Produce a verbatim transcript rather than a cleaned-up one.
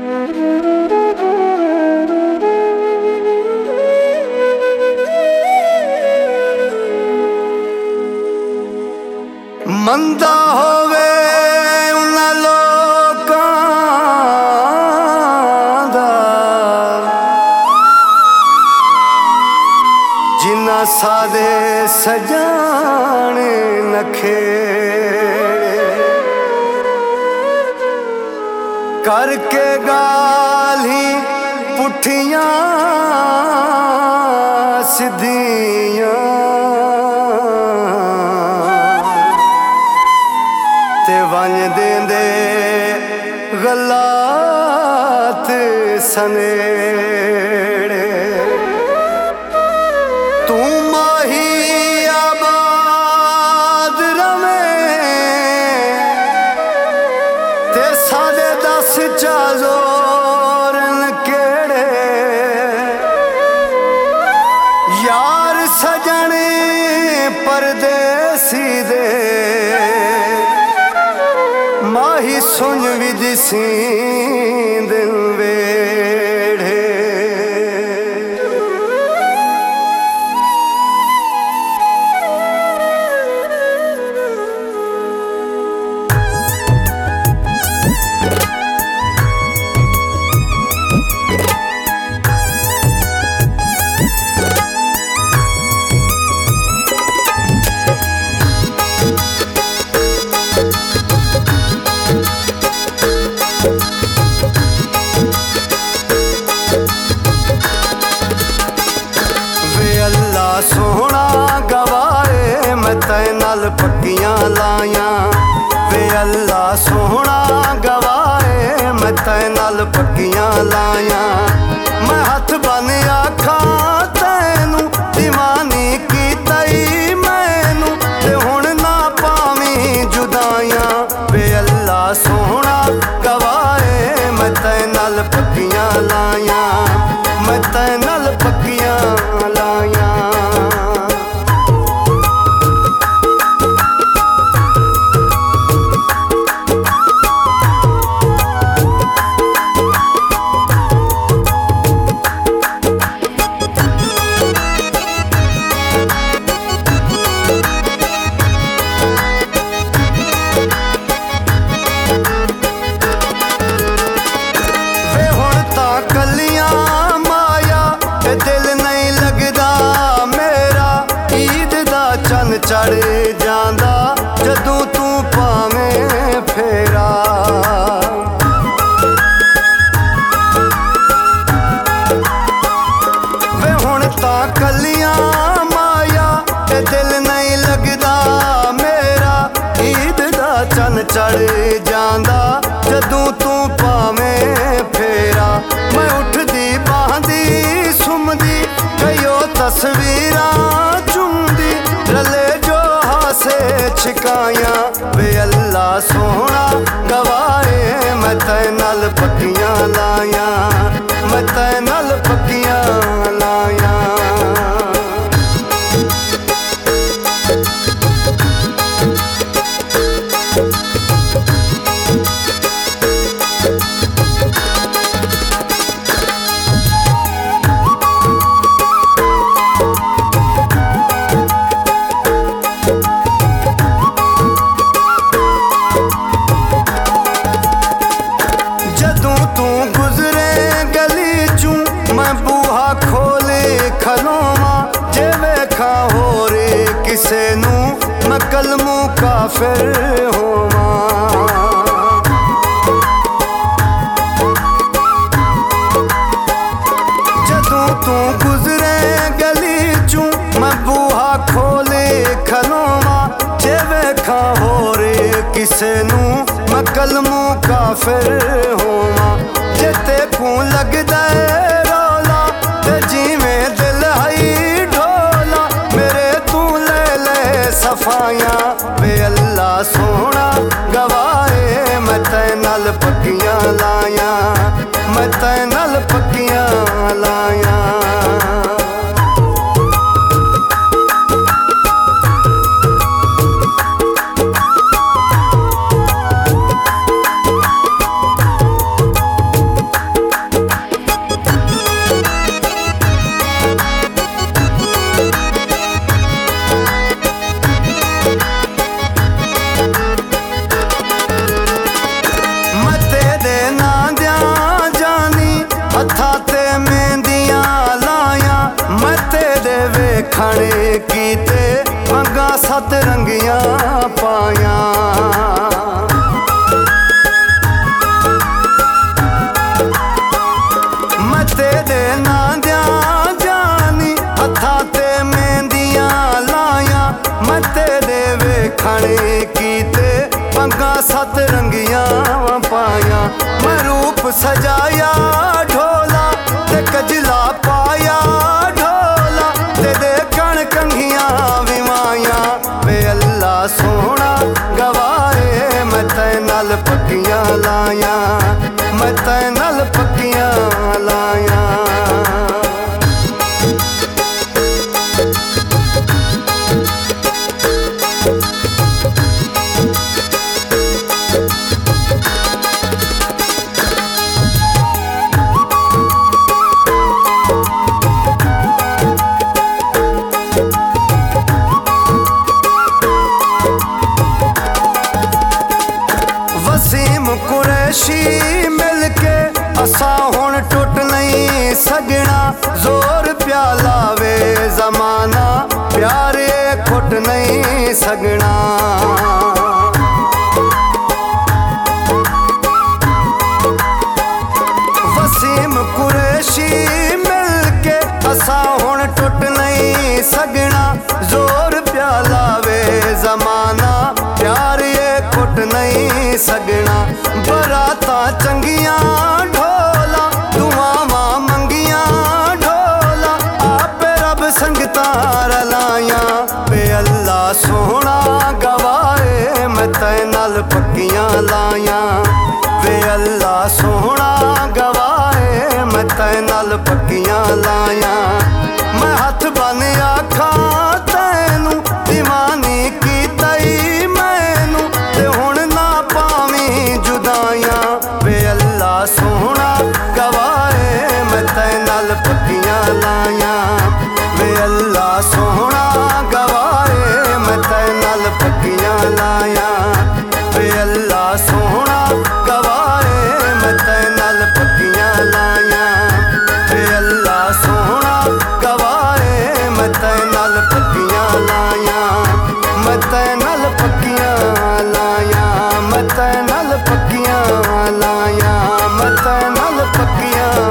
मंदा होवे उन्हां लोकां दा जिन्हां सादे सजाने नखेड़े करके गाली पुठियां सिद्धियां वंज देंदे गलात सनेड़े तू माही आबाद रवें ते सादे दस चाजोरन केड़े यार सजने परदेसी दे माही सुन विदिसी दिन वेड़े सोहना गवाए मैं तै नाल पक्कियां लाया वे अल्लाह सोहना गवाए मैं तै नाल पक्कियां लाया मैं हथ बन आखा तैनू दीवानी की तई मैनू ते हुण ना पावी जुदाइयां वे अल्लाह सोहना गवाए मैं तै नाल पक्कियां लाया मैं तै नाल पक्कियां लाया चढ़ जांदा जदू तू पावें फेरा वे हुण तां कलियां माया ते दिल नहीं लगदा मेरा ईद दा चन चढ़ जांदा जदू तू पावें फेरा मैं उठदी बांहदी सुमदी कयो तस्वीरां चुमदी रले से छिकाया वे अल्लाह सोहना गवाए मैं तै नाल पक्कियां लाया मैं तै नाल पक्कियां लाया किसे नू मैं कलमू काफिर होवां जदों तू गुजरे गली चू मैं बूहा खोले खलोवां जे वेखा होर किसे नू मैं कलमू काफिर होवां जे ते को लगदा रोला ते जिवें दिल हई सफाया वे अल्लाह सोहना गवाए मैं तै नाल पक्कियां लाया मैं तै नाल पक्कियां लाया हथा ते मेहंदियां लाया मैं तेरे वेखण कीते मंगा सत रंगियां पाया मैं तेरे नां दियां जानी हथा ते मेहंदियां लाया मैं तेरे वेखण कीते मंगा सत रंगियां पाया मैं रूप सजाया ढोला ते कजला पाया ढोला ते देखण कंघियां विमाया वे अल्लाह सोना गवाए मैं तै नाल पक्कियां लाया मैं तै नाल पक्कियां लाया वसीम कुरैशी मिलके असा हुण टुट नहीं सगना जोर प्या लावे जमाना प्यारे खुट नहीं सगना वसीम कुरैशी मिलके असा हुण टुट नहीं सगना जोर प्या लावे जमाना प्यारे खुट नहीं सगना बराता चंगियां ढोला दुआवां मंगियां ढोला आपे रब संगता रलाया वे अल्लाह सोना गवाए मैं तै नाल पक्कियां लाया वे अल्लाह सोना गवाए मैं तै नाल पक्कियां लाया मैं हथ बन आखा तैनू दीवानी की तई मैनू ते हुण ना पावी जुदाइयां वे अल्लाह सोना गवाए मैं तै नाल पक्कियां लाया वे अल्लाह सोना गवाए मैं तै नाल पक्कियां लाया वे अल्लाह सोना गवाए मैं तै नाल पक्कियां लाया वे अल्लाह सोना गवाए मैं तै नाल पक्कियां लाया मैं तै नाल पक्कियां लाया मैं तै नाल पक्कियां लाया मैं तै नाल पक्कियां